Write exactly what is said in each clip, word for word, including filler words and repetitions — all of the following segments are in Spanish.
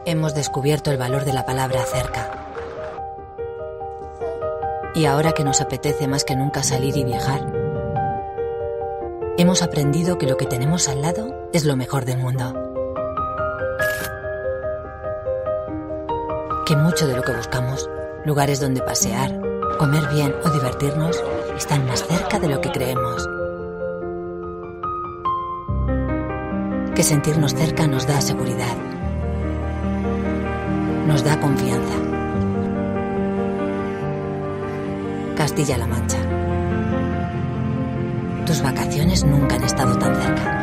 Hemos descubierto el valor de la palabra cerca. Y ahora que nos apetece más que nunca salir y viajar, hemos aprendido que lo que tenemos al lado es lo mejor del mundo. Que mucho de lo que buscamos, lugares donde pasear, comer bien o divertirnos, están más cerca de lo que creemos. Que sentirnos cerca nos da seguridad, nos da confianza. Castilla-La Mancha. Tus vacaciones nunca han estado tan cerca.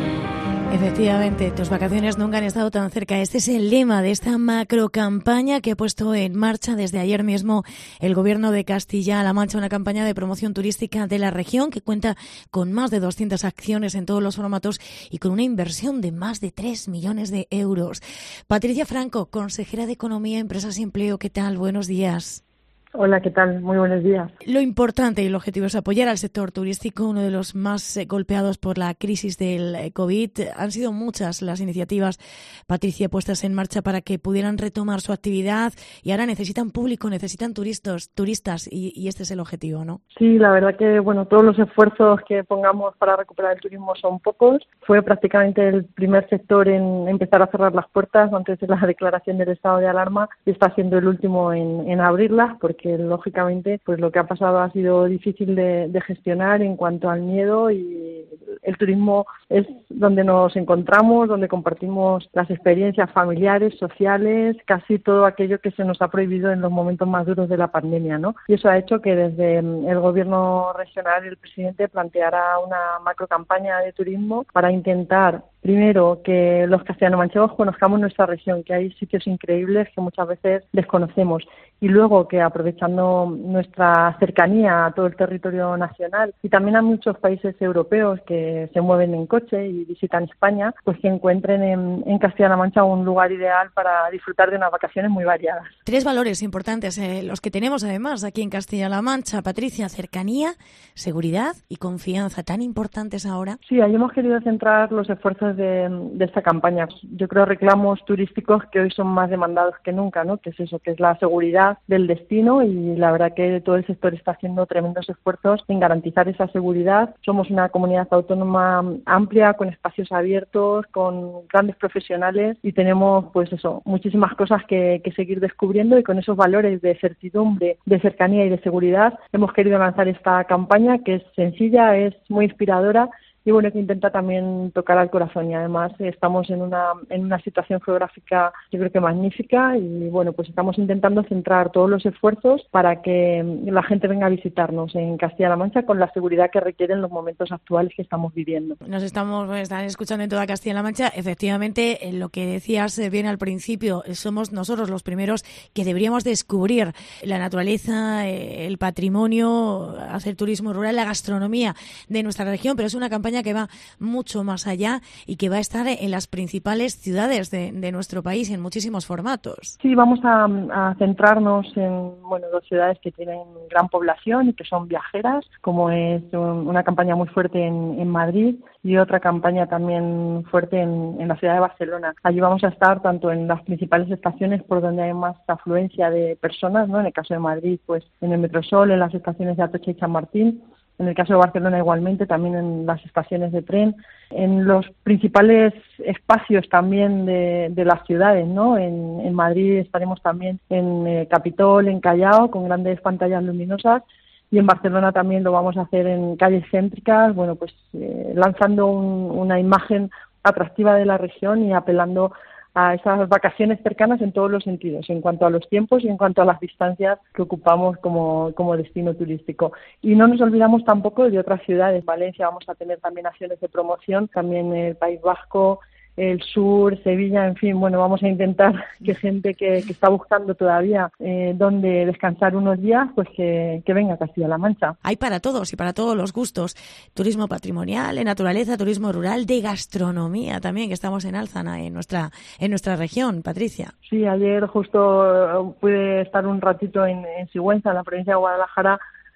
Efectivamente, tus vacaciones nunca han estado tan cerca. Este es el lema de esta macrocampaña que ha puesto en marcha desde ayer mismo el Gobierno de Castilla-La Mancha, una campaña de promoción turística de la región que cuenta con más de doscientas acciones en todos los formatos y con una inversión de más de tres millones de euros. Patricia Franco, consejera de Economía, Empresas y Empleo, ¿qué tal? Buenos días. Hola, ¿qué tal? Muy buenos días. Lo importante y el objetivo es apoyar al sector turístico, uno de los más eh, golpeados por la crisis del eh, COVID. Han sido muchas las iniciativas, Patricia, puestas en marcha para que pudieran retomar su actividad y ahora necesitan público, necesitan turistas, turistas y, y este es el objetivo, ¿no? Sí, la verdad que bueno, todos los esfuerzos que pongamos para recuperar el turismo son pocos. Fue prácticamente el primer sector en empezar a cerrar las puertas antes de la declaración del estado de alarma y está siendo el último en, en abrirlas porque que lógicamente pues lo que ha pasado ha sido difícil de, de gestionar en cuanto al miedo y el turismo es donde nos encontramos, donde compartimos las experiencias familiares, sociales, casi todo aquello que se nos ha prohibido en los momentos más duros de la pandemia, ¿no? Y eso ha hecho que desde el gobierno regional el presidente planteara una macrocampaña de turismo para intentar primero, que los castellanomanchegos conozcamos nuestra región, que hay sitios increíbles que muchas veces desconocemos. Y luego, que aprovechando nuestra cercanía a todo el territorio nacional y también a muchos países europeos que se mueven en coche y visitan España, pues que encuentren en, en Castilla-La Mancha un lugar ideal para disfrutar de unas vacaciones muy variadas. Tres valores importantes, eh, los que tenemos además aquí en Castilla-La Mancha, Patricia: cercanía, seguridad y confianza, tan importantes ahora. Sí, ahí hemos querido centrar los esfuerzos De, de esta campaña. Yo creo reclamos turísticos que hoy son más demandados que nunca, ¿no? Que es eso, que es la seguridad del destino y la verdad que todo el sector está haciendo tremendos esfuerzos en garantizar esa seguridad. Somos una comunidad autónoma amplia, con espacios abiertos, con grandes profesionales y tenemos pues eso, muchísimas cosas que, que seguir descubriendo y con esos valores de certidumbre, de cercanía y de seguridad hemos querido lanzar esta campaña que es sencilla, es muy inspiradora y bueno, que intenta también tocar al corazón y además estamos en una en una situación geográfica yo creo que magnífica y bueno, pues estamos intentando centrar todos los esfuerzos para que la gente venga a visitarnos en Castilla-La Mancha con la seguridad que requieren los momentos actuales que estamos viviendo. Nos estamos están escuchando en toda Castilla-La Mancha. Efectivamente, lo que decías bien al principio, somos nosotros los primeros que deberíamos descubrir la naturaleza, el patrimonio, hacer turismo rural, la gastronomía de nuestra región, pero es una campaña que va mucho más allá y que va a estar en las principales ciudades de, de nuestro país en muchísimos formatos. Sí, vamos a, a centrarnos en bueno dos ciudades que tienen gran población y que son viajeras, como es un, una campaña muy fuerte en, en Madrid y otra campaña también fuerte en, en la ciudad de Barcelona. Allí vamos a estar tanto en las principales estaciones por donde hay más afluencia de personas, ¿no? En el caso de Madrid, pues en el Metrosol, en las estaciones de Atocha y San Martín. En el caso de Barcelona igualmente, también en las estaciones de tren, en los principales espacios también de, de las ciudades, ¿no? En, en Madrid estaremos también en eh, Capitol, en Callao, con grandes pantallas luminosas, y en Barcelona también lo vamos a hacer en calles céntricas, bueno, pues eh, lanzando un, una imagen atractiva de la región y apelando a esas vacaciones cercanas en todos los sentidos, en cuanto a los tiempos y en cuanto a las distancias que ocupamos como, como destino turístico. Y no nos olvidamos tampoco de otras ciudades. Valencia vamos a tener también acciones de promoción, también el País Vasco, el sur, Sevilla, en fin, bueno, vamos a intentar que gente que, que está buscando todavía eh, dónde descansar unos días, pues que, que venga a Castilla-La Mancha. Hay para todos y para todos los gustos. Turismo patrimonial, de naturaleza, turismo rural, de gastronomía también, que estamos en alza en nuestra, en nuestra región, Patricia. Sí, ayer justo pude estar un ratito en, en Sigüenza, en la provincia de Guadalajara,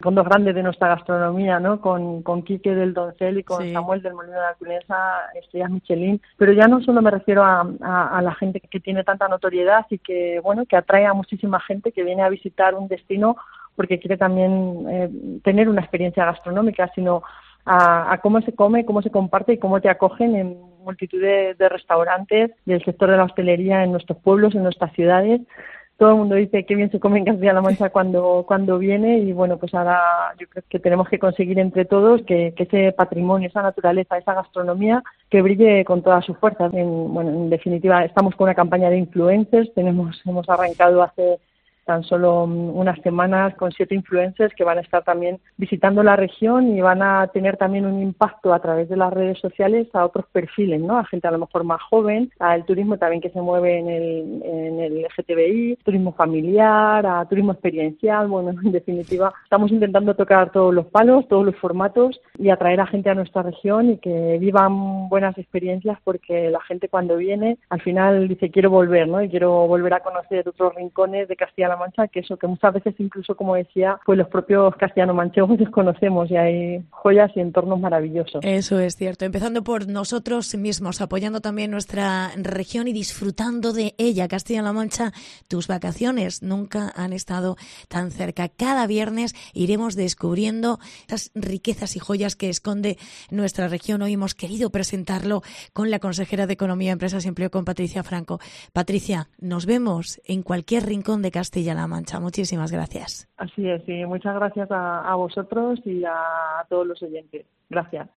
con dos grandes de nuestra gastronomía, ¿no? Con, con Quique del Doncel y con sí. Samuel del Molino de la Cunesa, estrellas Michelin. Pero ya no solo me refiero a, a, a la gente que tiene tanta notoriedad y que, bueno, que atrae a muchísima gente que viene a visitar un destino porque quiere también eh, tener una experiencia gastronómica, sino a, a cómo se come, cómo se comparte y cómo te acogen en multitud de, de restaurantes del sector de la hostelería en nuestros pueblos, en nuestras ciudades. Todo el mundo dice que bien se come en Castilla-La Mancha cuando cuando viene y bueno, pues ahora yo creo que tenemos que conseguir entre todos que, que ese patrimonio, esa naturaleza, esa gastronomía que brille con todas sus fuerzas. En, bueno, en definitiva, estamos con una campaña de influencers, tenemos hemos arrancado hace tan solo unas semanas con siete influencers que van a estar también visitando la región y van a tener también un impacto a través de las redes sociales a otros perfiles, ¿no? A gente a lo mejor más joven, al turismo también que se mueve en el, en el L G T B I, turismo familiar, a turismo experiencial. Bueno, en definitiva, estamos intentando tocar todos los palos, todos los formatos y atraer a gente a nuestra región y que vivan buenas experiencias, porque la gente cuando viene al final dice quiero volver, ¿no? Y quiero volver a conocer otros rincones de Castilla-La Mancha, que eso que muchas veces incluso, como decía, pues los propios castellano-manchegos desconocemos y hay joyas y entornos maravillosos. Eso es cierto, empezando por nosotros mismos, apoyando también nuestra región y disfrutando de ella. Castilla-La Mancha, tus vacaciones nunca han estado tan cerca. Cada viernes iremos descubriendo esas riquezas y joyas que esconde nuestra región. Hoy hemos querido presentarlo con la consejera de Economía, Empresas y Empleo, con Patricia Franco. Patricia, nos vemos en cualquier rincón de Castilla-La Mancha. Muchísimas gracias. Así es, sí. Muchas gracias a, a vosotros y a todos los oyentes. Gracias.